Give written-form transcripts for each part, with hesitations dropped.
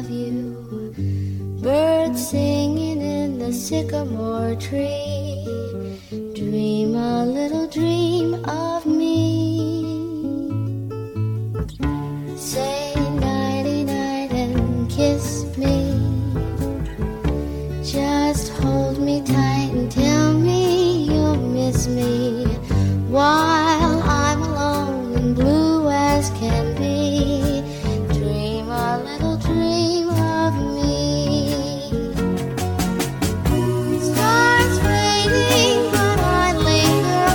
of you. Birds singing in the sycamore tree. Dream a little dream of me. Say nighty night and kiss me. Just hold me tight and tell me you'll miss me while I'm alone and blue as can be. Dream a little dream of me. Stars fading, but I linger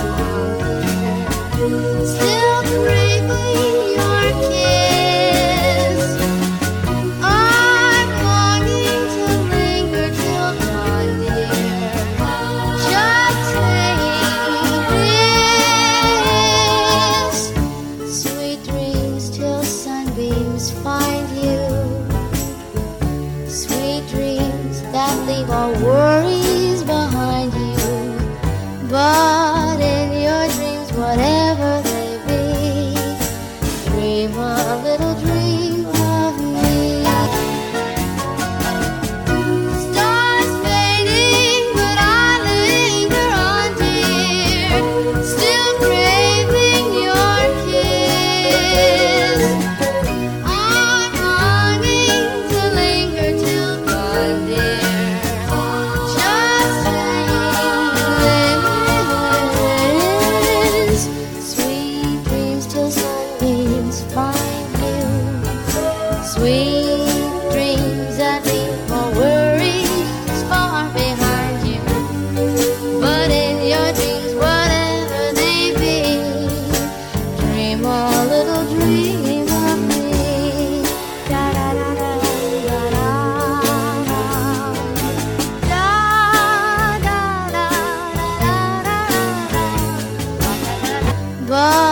on, still craving your kiss. I'm longing to linger till dawn, dear. Just saying this. Sweet dreams till sunbeams find you. Sweet dreams that leave all worries behind you. But in your dreams, whatever they be, dream a little dream of me. Stars fading, but I linger on, dear, still craving your kiss. I'm longing to linger till dawn, dear. Just saying this. Sweet dreams till sunbeams find you. Sweet dreams that leave all worries far behind you. But in your dreams, whatever they be, dream a little dream of me. Da da da da da da da da da da da da. But